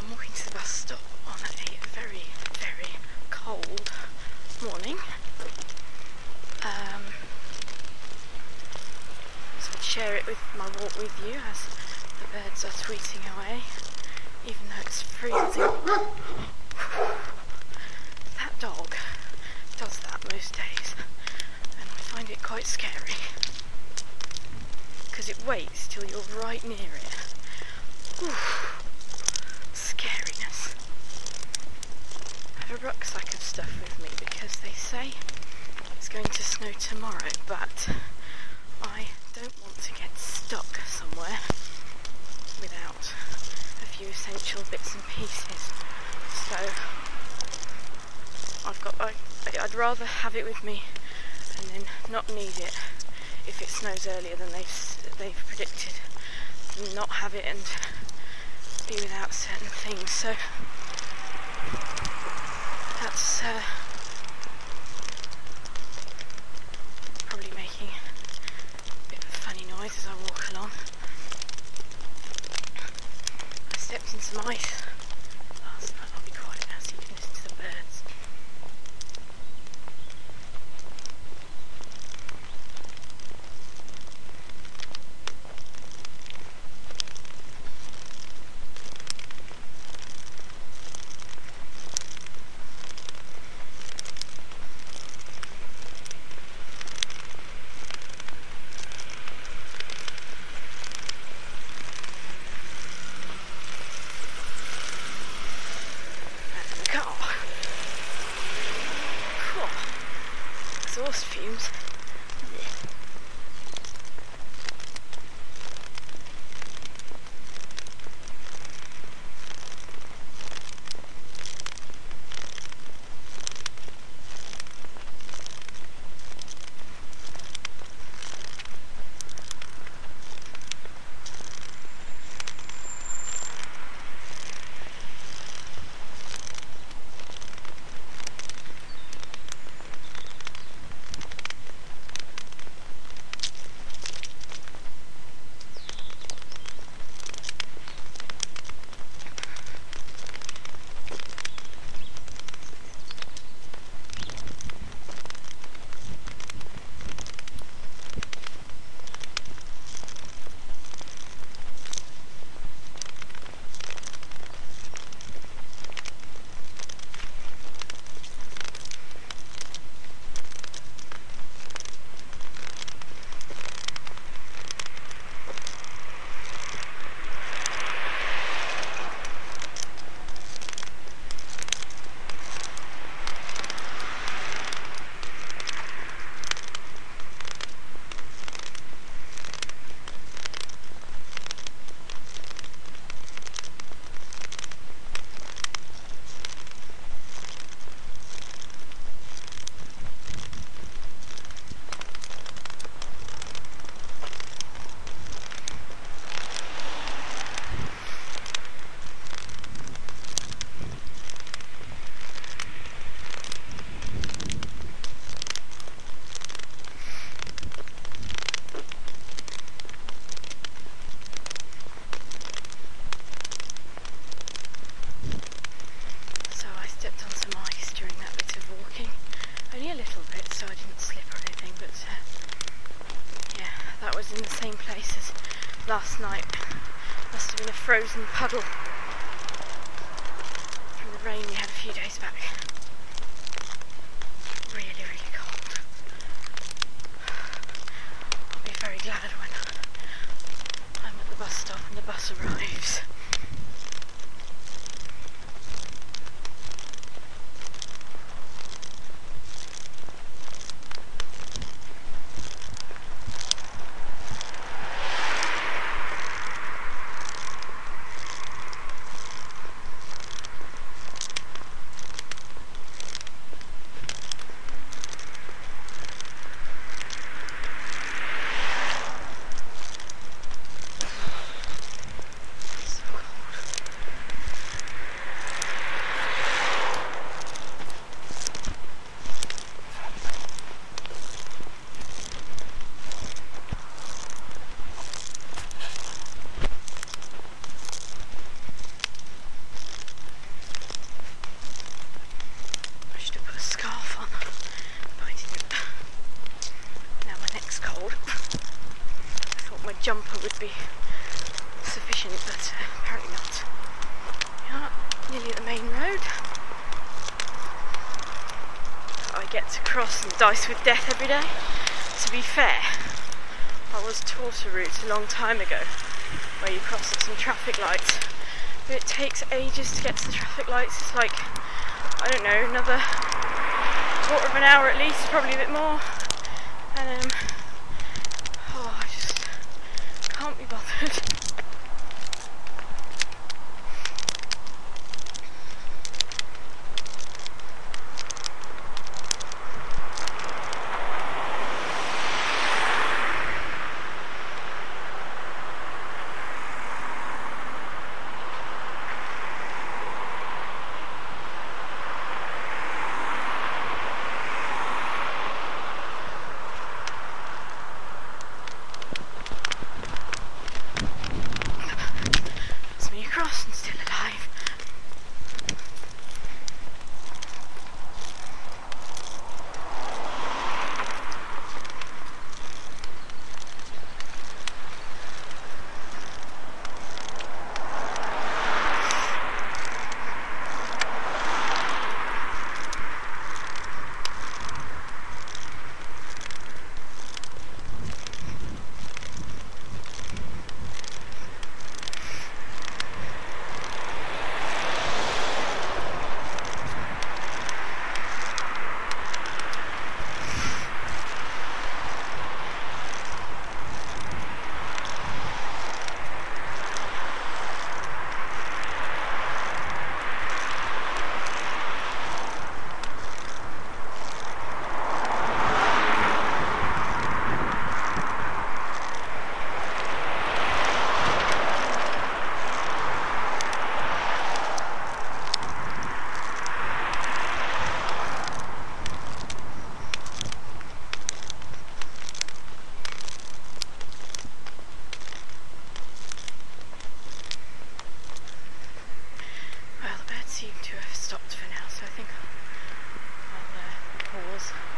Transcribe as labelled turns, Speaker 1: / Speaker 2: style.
Speaker 1: I'm walking to the bus stop on a very, very cold morning. So I'd share it with my walk with you as the birds are tweeting away, even though it's freezing. That dog does that most days, and I find it quite scary, because it waits till you're right near it. Oof. Scariness. I have a rucksack of stuff with me because they say it's going to snow tomorrow, but I don't want to get stuck somewhere without a few essential bits and pieces. So I'd rather have it with me and then not need it if it snows earlier than they've predicted, than not have it and be without certain things. So that's probably making a bit of a funny noise as I walk along. I stepped in some ice last night. I'll be quiet now so you can listen to the birds. Exhaust fumes. In the same place as last night. Must have been a frozen puddle from the rain we had a few days back. Really, really cold. I'll be very glad when I'm at the bus stop and the bus arrives. would be sufficient, but apparently not. We are nearly at the main road. I get to cross and dice with death every day. To be fair, I was taught a route a long time ago where you cross at some traffic lights, but it takes ages to get to the traffic lights. It's like, I don't know, another quarter of an hour at least, probably a bit more, and I just can't be bothered. Across and still alive. Seem to have stopped for now, so I think I'll pause.